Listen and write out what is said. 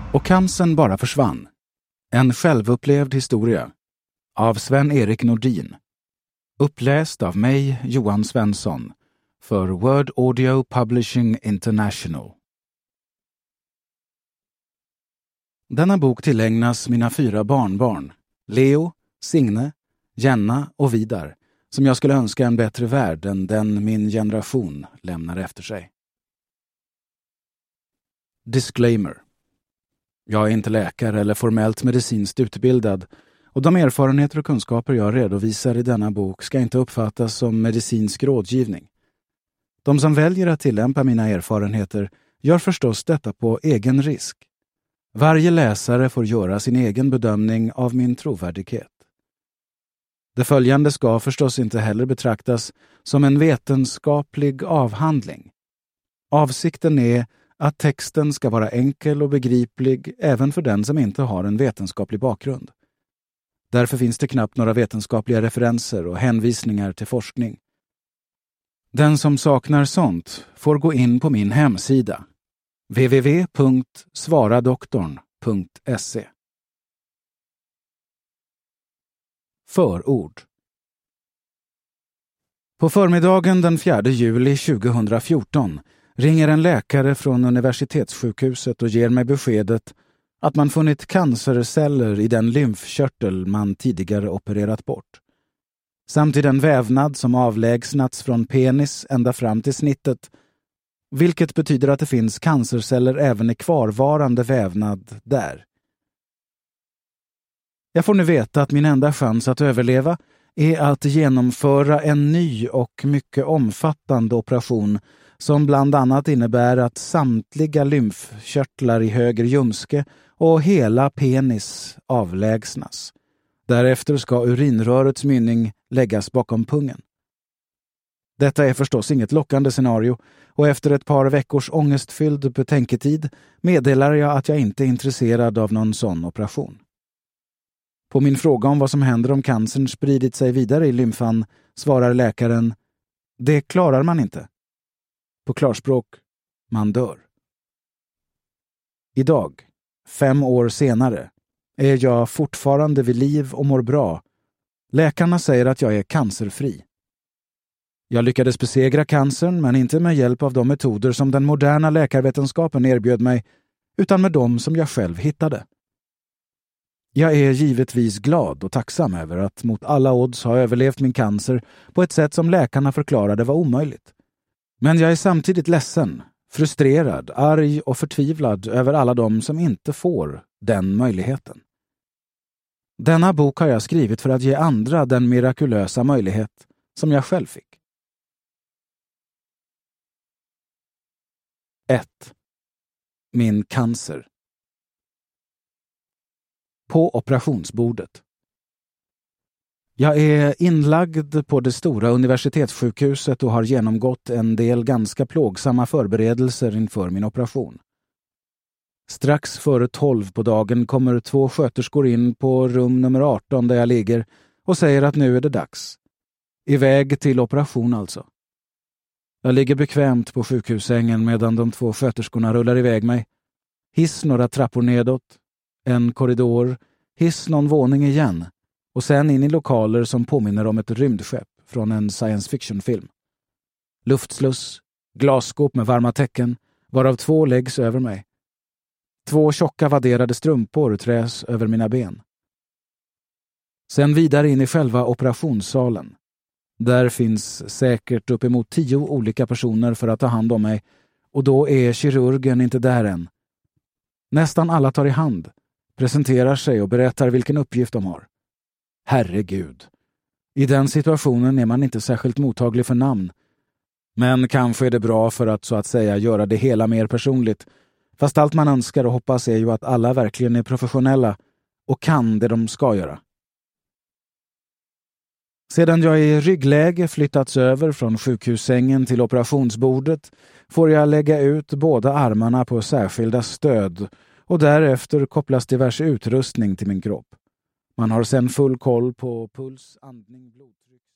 Och cancern bara försvann. En självupplevd historia. Av Sven-Erik Nordin. Uppläst av mig, Johan Svensson. För Word Audio Publishing International. Denna bok tillägnas mina 4 barnbarn. Leo, Signe, Jenna och Vidar. Som jag skulle önska en bättre värld än den min generation lämnar efter sig. Disclaimer. Jag är inte läkare eller formellt medicinskt utbildad och de erfarenheter och kunskaper jag redovisar i denna bok ska inte uppfattas som medicinsk rådgivning. De som väljer att tillämpa mina erfarenheter gör förstås detta på egen risk. Varje läsare får göra sin egen bedömning av min trovärdighet. Det följande ska förstås inte heller betraktas som en vetenskaplig avhandling. Avsikten är att texten ska vara enkel och begriplig även för den som inte har en vetenskaplig bakgrund. Därför finns det knappt några vetenskapliga referenser och hänvisningar till forskning. Den som saknar sånt får gå in på min hemsida www.svaradoktorn.se. Förord. På förmiddagen den 4 juli 2014 ringer en läkare från universitetssjukhuset och ger mig beskedet att man funnit cancerceller i den lymfkörtel man tidigare opererat bort. Samt i den vävnad som avlägsnats från penis ända fram till snittet, vilket betyder att det finns cancerceller även i kvarvarande vävnad där. Jag får nu veta att min enda chans att överleva är att genomföra en ny och mycket omfattande operation som bland annat innebär att samtliga lymfkörtlar i höger ljumske och hela penis avlägsnas. Därefter ska urinrörets mynning läggas bakom pungen. Detta är förstås inget lockande scenario och efter ett par veckors ångestfylld betänketid meddelar jag att jag inte är intresserad av någon sån operation. På min fråga om vad som händer om cancern spridit sig vidare i lymfan svarar läkaren: det klarar man inte. På klarspråk, man dör. Idag, 5 år senare, är jag fortfarande vid liv och mår bra. Läkarna säger att jag är cancerfri. Jag lyckades besegra cancern, men inte med hjälp av de metoder som den moderna läkarvetenskapen erbjöd mig, utan med dem som jag själv hittade. Jag är givetvis glad och tacksam över att mot alla odds ha överlevt min cancer på ett sätt som läkarna förklarade var omöjligt. Men jag är samtidigt ledsen, frustrerad, arg och förtvivlad över alla de som inte får den möjligheten. Denna bok har jag skrivit för att ge andra den mirakulösa möjlighet som jag själv fick. 1. Min cancer. På operationsbordet. Jag är inlagd på det stora universitetssjukhuset och har genomgått en del ganska plågsamma förberedelser inför min operation. Strax före 12 på dagen kommer 2 sköterskor in på rum nummer 18 där jag ligger och säger att nu är det dags. Iväg till operation alltså. Jag ligger bekvämt på sjukhussängen medan de 2 sköterskorna rullar iväg mig. Hiss några trappor nedåt, en korridor, hiss någon våning igen och sen in i lokaler som påminner om ett rymdskepp från en science fiction-film. Luftsluss, glasskåp med varma täcken, varav 2 läggs över mig. 2 tjocka vadderade strumpor träs över mina ben. Sen vidare in i själva operationssalen. Där finns säkert uppemot 10 olika personer för att ta hand om mig och då är kirurgen inte där än. Nästan alla tar i hand, presenterar sig och berättar vilken uppgift de har. Herregud. I den situationen är man inte särskilt mottaglig för namn. Men kanske är det bra för att så att säga göra det hela mer personligt. Fast allt man önskar och hoppas är ju att alla verkligen är professionella och kan det de ska göra. Sedan jag i ryggläge flyttats över från sjukhussängen till operationsbordet får jag lägga ut båda armarna på särskilda stöd och därefter kopplas diverse utrustning till min kropp. Man har sedan full koll på puls, andning, blodtryck.